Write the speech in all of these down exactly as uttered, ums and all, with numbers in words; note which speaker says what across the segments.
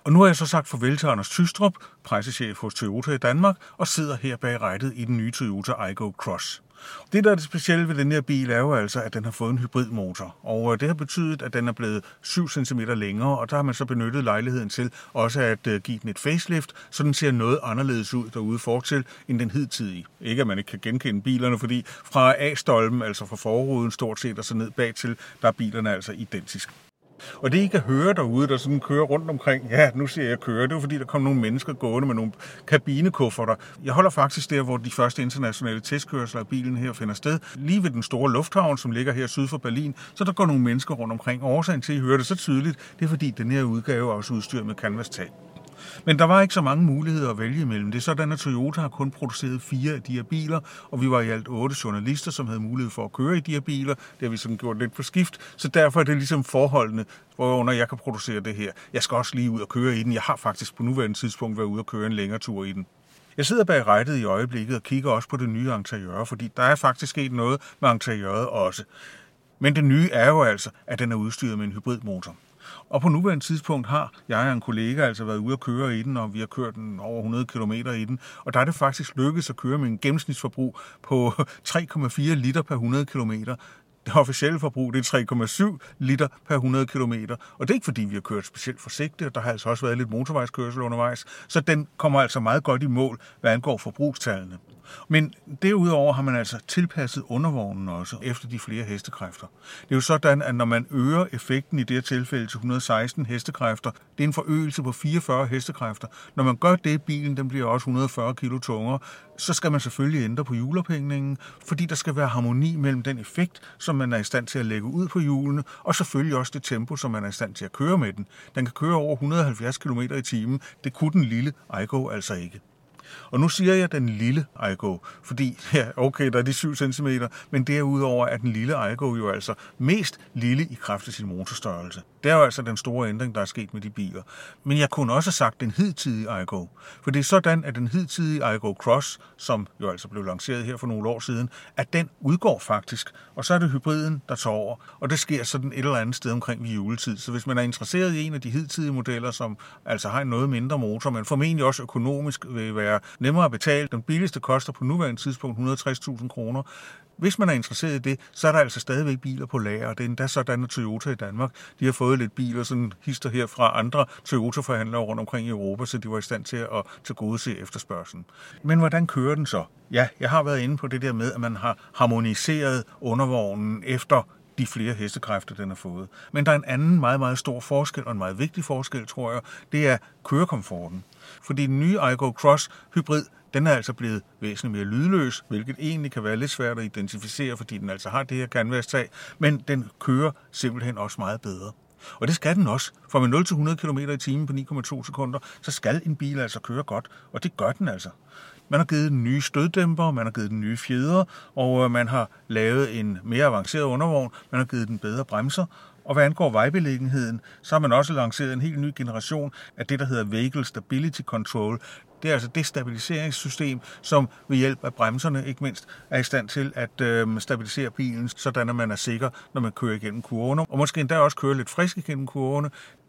Speaker 1: Og nu har jeg så sagt farvel til Anders Tystrup, pressechef hos Toyota i Danmark, og sidder her bag rattet i den nye Toyota Aygo Cross. Det, der er det specielle ved den her bil, er jo altså, at den har fået en hybridmotor. Og det har betydet, at den er blevet syv centimeter længere, og der har man så benyttet lejligheden til også at give den et facelift, så den ser noget anderledes ud derude fortil end den hidtidige. Ikke at man ikke kan genkende bilerne, fordi fra A-stolpen, altså fra forruden stort set og så ned bagtil, der er bilerne altså identiske. Og det, I kan høre derude, der sådan kører rundt omkring, ja, nu siger jeg køre, det er fordi, der kommer nogle mennesker gående med nogle kabinekufferter. Jeg holder faktisk der, hvor de første internationale testkørsler af bilen her finder sted, lige ved den store lufthavn, som ligger her syd for Berlin, så der går nogle mennesker rundt omkring. Årsagen til, at I hører det så tydeligt, det er fordi, den her udgave er også udstyret med canvas-tag. Men der var ikke så mange muligheder at vælge imellem. Det er sådan, at Toyota har kun produceret fire af de her biler, og vi var i alt otte journalister, som havde mulighed for at køre i de her biler. Det har vi sådan gjort lidt på skift, så derfor er det ligesom forholdene, hvorunder jeg kan producere det her. Jeg skal også lige ud og køre i den. Jeg har faktisk på nuværende tidspunkt været ude og køre en længere tur i den. Jeg sidder bag rattet i øjeblikket og kigger også på det nye interiør, fordi der er faktisk sket noget med interiøret også. Men det nye er jo altså, at den er udstyret med en hybridmotor. Og på nuværende tidspunkt har jeg og en kollega altså været ude at køre i den, og vi har kørt den over hundrede kilometer i den. Og der er det faktisk lykkedes at køre med en gennemsnitsforbrug på tre komma fire liter per hundrede kilometer. Det officielle forbrug det er tre komma syv liter per hundrede kilometer. Og det er ikke fordi, vi har kørt specielt forsigtigt, og der har altså også været lidt motorvejskørsel undervejs. Så den kommer altså meget godt i mål, hvad angår forbrugstallene. Men derudover har man altså tilpasset undervognen også efter de flere hestekræfter. Det er jo sådan, at når man øger effekten i det her tilfælde til et hundrede og seksten hestekræfter, det er en forøgelse på fireogfyrre hestekræfter. Når man gør det, bilen den bliver også et hundrede og fyrre kilo tungere, så skal man selvfølgelig ændre på hjulophængningen, fordi der skal være harmoni mellem den effekt, som man er i stand til at lægge ud på hjulene, og selvfølgelig også det tempo, som man er i stand til at køre med den. Den kan køre over et hundrede og halvfjerds kilometer i timen. Det kunne den lille Aygo altså ikke. Og nu siger jeg den lille Aygo, fordi, ja, okay, der er de syv centimeter, men derudover er den lille Aygo jo altså mest lille i kraft af sin motorstørrelse. Det er jo altså den store ændring, der er sket med de biler. Men jeg kunne også have sagt den hidtidige Aygo, for det er sådan, at den hidtidige Aygo Cross, som jo altså blev lanceret her for nogle år siden, at den udgår faktisk, og så er det hybriden, der tager over, og det sker sådan et eller andet sted omkring ved juletid. Så hvis man er interesseret i en af de hidtidige modeller, som altså har en noget mindre motor, men formentlig også økonomisk vil være nemmere at betale. Den billigste koster på nuværende tidspunkt et hundrede og tres tusind kroner. Hvis man er interesseret i det, så er der altså stadigvæk biler på lager, og det er endda sådan, at Toyota i Danmark, de har fået lidt biler, sådan hister her fra andre Toyota-forhandlere rundt omkring i Europa, så de var i stand til at tilgodese efterspørgslen. Men hvordan kører den så? Ja, jeg har været inde på det der med, at man har harmoniseret undervognen efter de flere hestekræfter, den har fået. Men der er en anden meget, meget stor forskel, og en meget vigtig forskel, tror jeg, det er kørekomforten. Fordi den nye Aygo Cross Hybrid, den er altså blevet væsentligt mere lydløs, hvilket egentlig kan være lidt svært at identificere, fordi den altså har det her canvas-tag, men den kører simpelthen også meget bedre. Og det skal den også, for med nul til hundrede kilometer i timen på ni komma to sekunder, så skal en bil altså køre godt, og det gør den altså. Man har givet den nye støddæmper, man har givet den nye fjeder, og man har lavet en mere avanceret undervogn, man har givet den bedre bremser. Og hvad angår vejbeliggenheden, så har man også lanceret en helt ny generation af det, der hedder Vehicle Stability Control. Det er altså det stabiliseringssystem, som ved hjælp af bremserne ikke mindst er i stand til at øh, stabilisere bilen, sådan at man er sikker, når man kører igennem kurverne, og måske endda også kører lidt frisk igennem kurverne.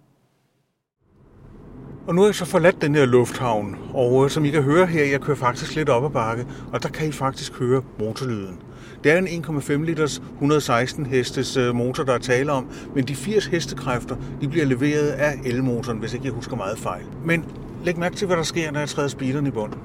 Speaker 1: Og nu har jeg så forladt den her lufthavn, og som I kan høre her, jeg kører faktisk lidt op ad bakke, og der kan I faktisk høre motorlyden. Det er en en komma fem liters et hundrede og seksten hestes motor, der er tale om, men de firs hestekræfter, de bliver leveret af elmotoren, hvis ikke jeg husker meget fejl. Men læg mærke til, hvad der sker, når jeg træder speederen i bunden.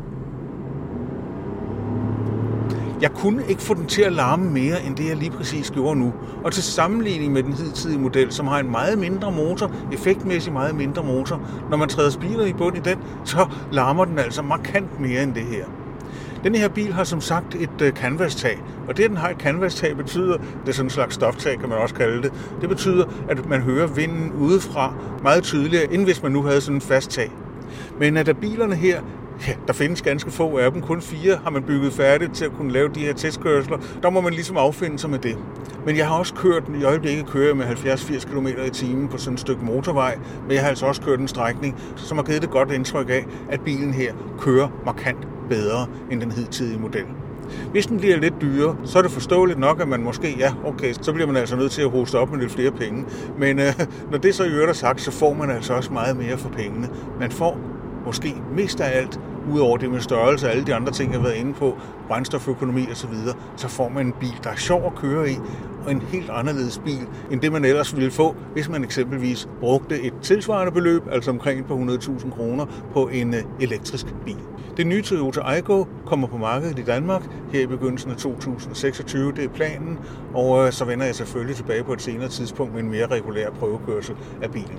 Speaker 1: Jeg kunne ikke få den til at larme mere, end det jeg lige præcis gjorde nu. Og til sammenligning med den hidtidige model, som har en meget mindre motor, effektmæssigt meget mindre motor, når man træder speederen i bunden i den, så larmer den altså markant mere end det her. Denne her bil har som sagt et canvas-tag, og det, den har et canvas-tag, betyder, det er sådan en slags stoftag, kan man også kalde det, det betyder, at man hører vinden udefra meget tydeligere, end hvis man nu havde sådan en fast tag. Men at da bilerne her, ja, der findes ganske få af dem, kun fire har man bygget færdigt til at kunne lave de her testkørsler, der må man ligesom affinde sig med det. Men jeg har også kørt, i øjeblikket kører jeg med halvfjerds til firs kilometer i timen på sådan et stykke motorvej, men jeg har altså også kørt en strækning, som har givet det godt indtryk af, at bilen her kører markant bedre end den hidtidige model. Hvis den bliver lidt dyrere, så er det forståeligt nok, at man måske, ja, okay, så bliver man altså nødt til at hoste op med lidt flere penge. Men øh, når det så i øvrigt er sagt, så får man altså også meget mere for pengene. Man får måske mest af alt, udover det med størrelse og alle de andre ting, jeg har været inde på, brændstoføkonomi osv., så får man en bil, der er sjov at køre i, og en helt anderledes bil, end det man ellers ville få, hvis man eksempelvis brugte et tilsvarende beløb, altså omkring et par hundrede tusind kroner, på en elektrisk bil. Det nye Toyota Aygo kommer på markedet i Danmark her i begyndelsen af to tusind og seksogtyve, det er planen, og så vender jeg selvfølgelig tilbage på et senere tidspunkt med en mere regulær prøvekørsel af bilen.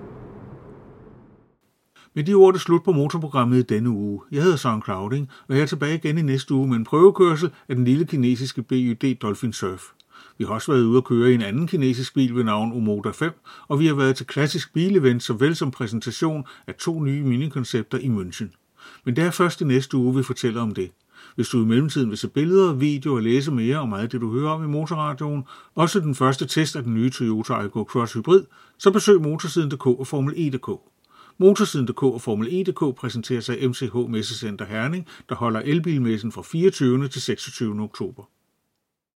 Speaker 1: Med de ord er det slut på motorprogrammet i denne uge. Jeg hedder Søren Clauding, og jeg er tilbage igen i næste uge med en prøvekørsel af den lille kinesiske B Y D Dolphin Surf. Vi har også været ude at køre i en anden kinesisk bil ved navn Omoda fem, og vi har været til klassisk bilevent såvel som præsentation af to nye minikoncepter i München. Men det er først i næste uge, vi fortæller om det. Hvis du i mellemtiden vil se billeder, videoer og læse mere om meget det, du hører om i Motorradioen, også den første test af den nye Toyota Aygo Cross Hybrid, så besøg motorsiden punktum d k og Formel E punktum d k. Motorsiden punktum d k og Formel E punktum d k præsenterer sig M C H Messecenter Herning, der holder elbilmessen fra fireogtyvende til seksogtyvende oktober.